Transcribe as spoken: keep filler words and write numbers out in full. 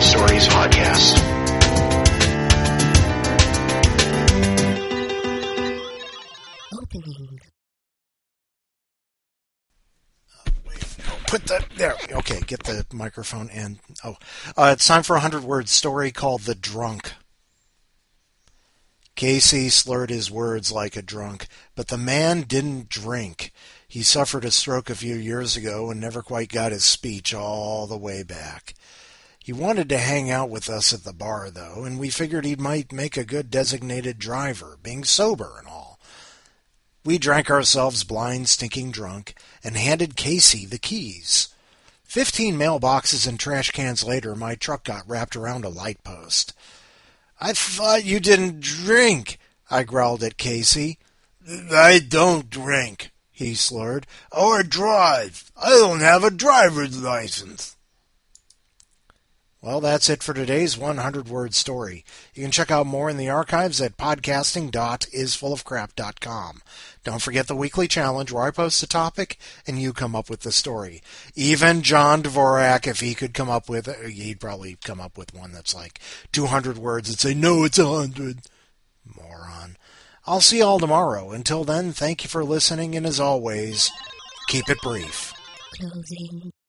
Word Stories podcast. Opening. Put the there. Okay, get the microphone in. Oh, uh, it's time for a hundred-word story called "The Drunk." Casey slurred his words like a drunk, but the man didn't drink. He suffered a stroke a few years ago and never quite got his speech all the way back. He wanted to hang out with us at the bar, though, and we figured he might make a good designated driver, being sober and all. We drank ourselves blind, stinking drunk, and handed Casey the keys. Fifteen mailboxes and trash cans later, my truck got wrapped around a light post. "I thought you didn't drink," I growled at Casey. "I don't drink," he slurred, "or drive. I don't have a driver's license." Well, that's it for today's hundred-word story. You can check out more in the archives at podcasting dot is full of crap dot com. Don't forget the weekly challenge where I post a topic and you come up with the story. Even John Dvorak, if he could come up with it, he'd probably come up with one that's like two hundred words and say, "No, it's one hundred. Moron. I'll see you all tomorrow. Until then, thank you for listening, and as always, keep it brief. Closing.